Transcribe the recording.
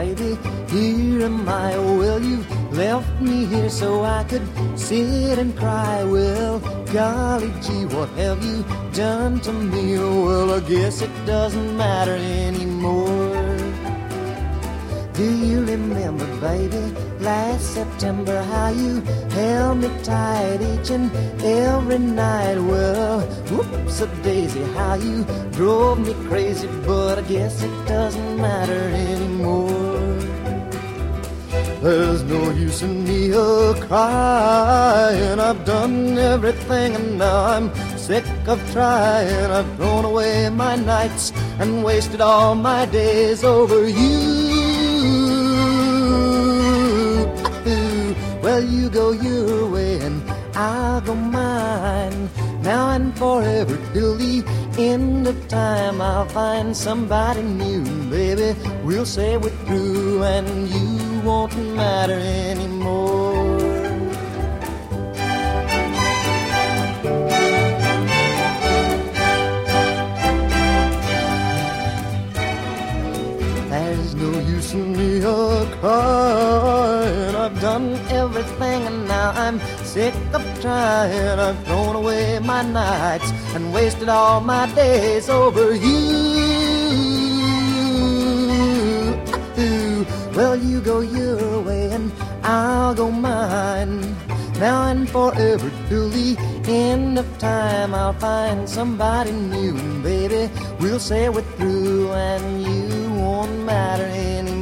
baby, here am I. Well, you left me here so I could sit and cry. Well, golly gee, what have you done to me? Well, I guess it doesn't matter anymore. Do you remember, baby, last September, how you held me tight each and every night? Well, whoops-a-daisy, how you drove me crazy, but I guess it doesn't matter anymore. There's no use in me crying. I've done everything and now I'm sick of trying. I've thrown away my nights and wasted all my days over you. Well, you go your way and I'll go mine. Now and forever till the end of time, I'll find somebody new. Baby, we'll say we're through and you won't matter anymore. There's no use in me crying. I've done everything and now I'm sick of trying. I've thrown away my nights and wasted all my days over you. Well, you go your way and I'll go mine. Now and forever till the end of time, I'll find somebody new. And baby, we'll say we're through and you won't matter anymore.